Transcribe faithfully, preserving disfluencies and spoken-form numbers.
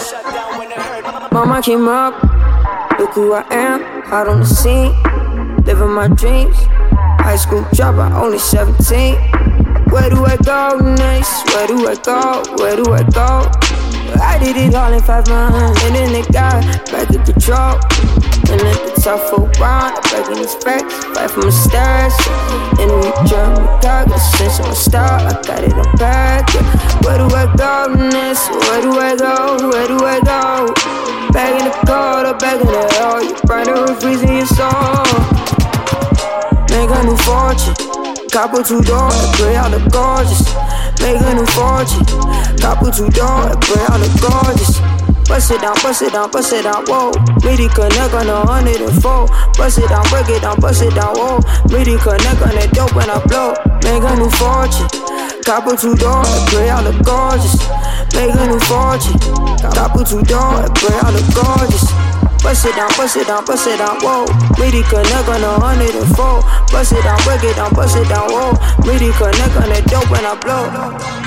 Mama came up, look who I am, out on the scene, living my dreams. High school dropout, only seventeen. Where do I go next? Where do I go? Where do I go? I did it all in five months, and then it got back in control. And at the top for a round, I'm back in these facts, fight for my stars. In the German car, got a sense of my star, I got it on back. Yeah. Where do I go next? Where do I go? Where do I go? Back in the cold, or back in the hell, you burn the freezing your soul. Make a new fortune, couple two doors, pray all the gorgeous. Make a new fortune, couple two doors, pray all the gorgeous. Bust it down, bust it down, bust it down, whoa. Midi connect on a hundred and four. Bust it down, break it down, bust it down, whoa. Midi connect on that dope when I blow. Make a new fortune, couple two doors, pray all the gorgeous. Make a new fortune, couple two doors, pray all the gorgeous. Bust it down, bust it down, bust it down, whoa. Midi connect on a hundred and four. Bust it down, break it down, bust it down, whoa. Midi connect on that dope when I blow.